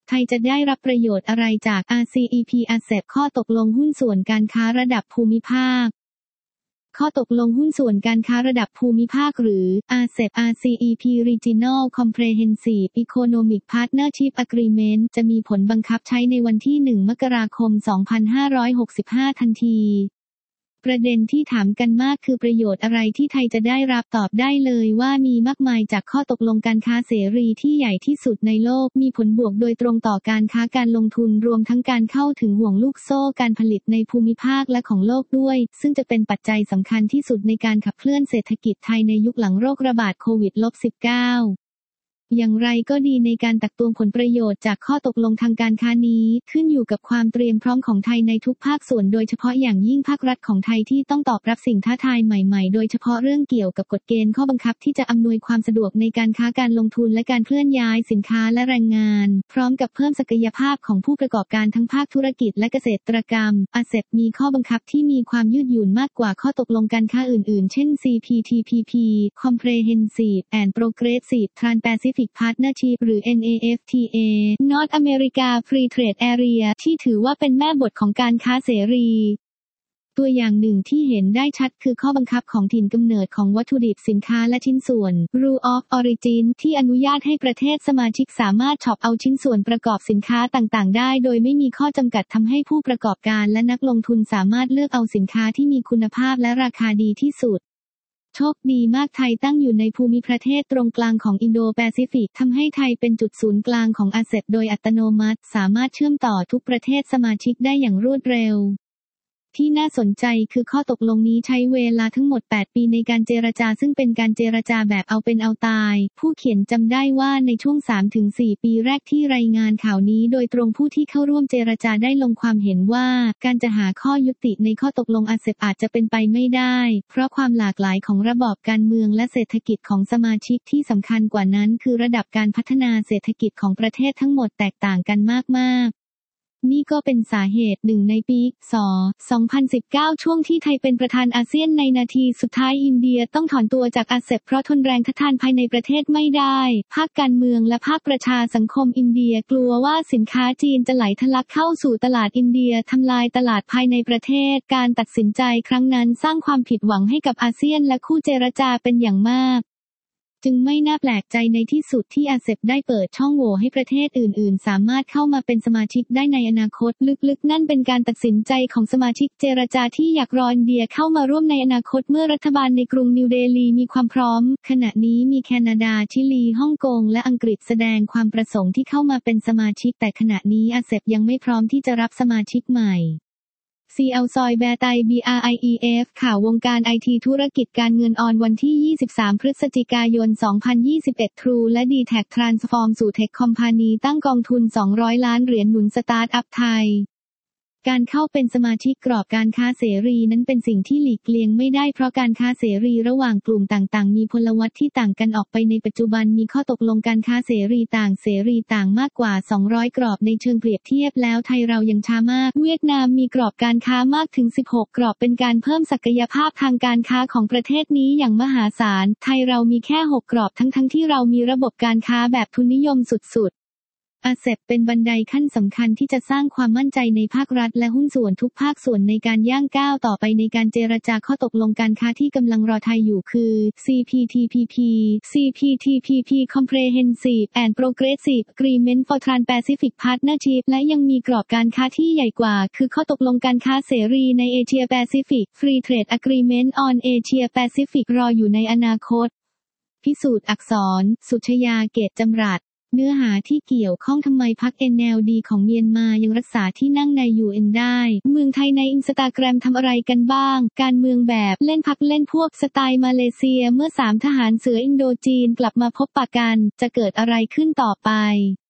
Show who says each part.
Speaker 1: ไทยจะได้รับประโยชน์อะไรจาก RCEP ASEP ข้อตกลงหุ้นส่วนการค้าระดับภูมิภาคข้อตกลงหุ้นส่วนการค้าระดับภูมิภาคหรือ ASEP RCEP Regional Comprehensive Economic Partnership Agreement จะมีผลบังคับใช้ในวันที่ 1 มกราคม 2565 ทันทีประเด็นที่ถามกันมากคือประโยชน์อะไรที่ไทยจะได้รับตอบได้เลยว่ามีมากมายจากข้อตกลงการค้าเสรีที่ใหญ่ที่สุดในโลกมีผลบวกโดยตรงต่อการค้าการลงทุนรวมทั้งการเข้าถึงห่วงลูกโซ่การผลิตในภูมิภาคและของโลกด้วยซึ่งจะเป็นปัจจัยสำคัญที่สุดในการขับเคลื่อนเศรษฐกิจไทยในยุคหลังโรคระบาดโควิด -19อย่างไรก็ดีในการตักตวงผลประโยชน์จากข้อตกลงทางการค้านี้ขึ้นอยู่กับความเตรียมพร้อมของไทยในทุกภาคส่วนโดยเฉพาะอย่างยิ่งภาครัฐของไทยที่ต้องตอบรับสิ่งท้าทายใหม่ๆโดยเฉพาะเรื่องเกี่ยวกับกฎเกณฑ์ข้อบังคับที่จะอำนวยความสะดวกในการค้าการลงทุนและการเคลื่อนย้ายสินค้าและแรงงานพร้อมกับเพิ่มศักยภาพของผู้ประกอบการทั้งภาคธุรกิจและเกษตรกรรม ASEP มีข้อบังคับที่มีความยืดหยุ่นมากกว่าข้อตกลงการค้าอื่นๆเช่น CPTPP Comprehensive and Progressive Trans-Pacific Partnershipหรือ NAFTA North America Free Trade Area ที่ถือว่าเป็นแม่บทของการค้าเสรีตัวอย่างหนึ่งที่เห็นได้ชัดคือข้อบังคับของถิ่นกำเนิดของวัตถุดิบสินค้าและชิ้นส่วน Rule of Origin ที่อนุญาตให้ประเทศสมาชิกสามารถช็อปเอาชิ้นส่วนประกอบสินค้าต่างๆได้โดยไม่มีข้อจำกัดทำให้ผู้ประกอบการและนักลงทุนสามารถเลือกเอาสินค้าที่มีคุณภาพและราคาดีที่สุดโชคดีมากไทยตั้งอยู่ในภูมิประเทศตรงกลางของอินโดแปซิฟิกทำให้ไทยเป็นจุดศูนย์กลางของ ASEP โดยอัตโนมัติสามารถเชื่อมต่อทุกประเทศสมาชิกได้อย่างรวดเร็วที่น่าสนใจคือข้อตกลงนี้ใช้เวลาทั้งหมด8ปีในการเจรจาซึ่งเป็นการเจรจาแบบเอาเป็นเอาตายผู้เขียนจำได้ว่าในช่วง 3-4 ปีแรกที่รายงานข่าวนี้โดยตรงผู้ที่เข้าร่วมเจรจาได้ลงความเห็นว่าการจะหาข้อยุติในข้อตกลง ASEP อาจจะเป็นไปไม่ได้เพราะความหลากหลายของระบอบการเมืองและเศรษฐกิจของสมาชิกที่สำคัญกว่านั้นคือระดับการพัฒนาเศรษฐกิจของประเทศทั้งหมดแตกต่างกันมากนี่ก็เป็นสาเหตุหนึ่งในปี 2019 ช่วงที่ไทยเป็นประธานอาเซียนในนาทีสุดท้ายอินเดียต้องถอนตัวจาก ASEP เพราะทนแรงทะทานภายในประเทศไม่ได้ภาคการเมืองและภาคประชาสังคมอินเดียกลัวว่าสินค้าจีนจะไหลทะลักเข้าสู่ตลาดอินเดียทำลายตลาดภายในประเทศการตัดสินใจครั้งนั้นสร้างความผิดหวังให้กับอาเซียนและคู่เจรจาเป็นอย่างมากจึงไม่น่าแปลกใจในที่สุดที่ ASEP ได้เปิดช่องโหว่ให้ประเทศอื่นๆสามารถเข้ามาเป็นสมาชิกได้ในอนาคตลึกๆนั่นเป็นการตัดสินใจของสมาชิกเจรจาที่อยากรออินเดียเข้ามาร่วมในอนาคตเมื่อรัฐบาลในกรุงนิวเดลีมีความพร้อมขณะนี้มีแคนาดาชิลีฮ่องกงและอังกฤษแสดงความประสงค์ที่เข้ามาเป็นสมาชิกแต่ขณะนี้ ASEP ยังไม่พร้อมที่จะรับสมาชิกใหม่CL ซอยแบร์ไต BRIEF ข่าววงการไอทีธุรกิจการเงินออนวันที่ 23 พฤศจิกายน 2021 True และ D-Tech Transform สู่ Tech Company ตั้งกองทุน$200 ล้านหนุนสตาร์ทอัพไทยการเข้าเป็นสมาชิกกรอบการค้าเสรีนั้นเป็นสิ่งที่หลีกเลี่ยงไม่ได้เพราะการค้าเสรีระหว่างกลุ่มต่างๆมีพลวัตที่ต่างกันออกไปในปัจจุบันมีข้อตกลงการค้าเสรีต่างมากกว่า200กรอบในเชิงเปรียบเทียบแล้วไทยเรายังช้ามากเวียดนามมีกรอบการค้ามากถึง16กรอบเป็นการเพิ่มศักยภาพทางการค้าของประเทศนี้อย่างมหาศาลไทยเรามีแค่6กรอบทั้งที่เรามีระบบการค้าแบบทุนนิยมสุดASEP เป็นบันไดขั้นสำคัญที่จะสร้างความมั่นใจในภาครัฐและหุ้นส่วนทุกภาคส่วนในการย่างก้าวต่อไปในการเจรจาข้อตกลงการค้าที่กำลังรอไทยอยู่คือ CPTPP Comprehensive and Progressive Agreement for Trans-Pacific Partnership และยังมีกรอบการค้าที่ใหญ่กว่าคือข้อตกลงการค้าเสรีในเอเชียแปซิฟิก Free Trade Agreement on Asia Pacific รออยู่ในอนาคตพิสูจน์อักษรสุชยาเกตจำรัดเนื้อหาที่เกี่ยวข้องทำไมพรรค NLD ของเมียนมายังรักษาที่นั่งใน UN ได้เมืองไทยใน Instagram ทำอะไรกันบ้างการเมืองแบบเล่นพรรคเล่นพวกสไตล์มาเลเซียเมื่อ3ทหารเสืออินโดจีนกลับมาพบปะกันจะเกิดอะไรขึ้นต่อไป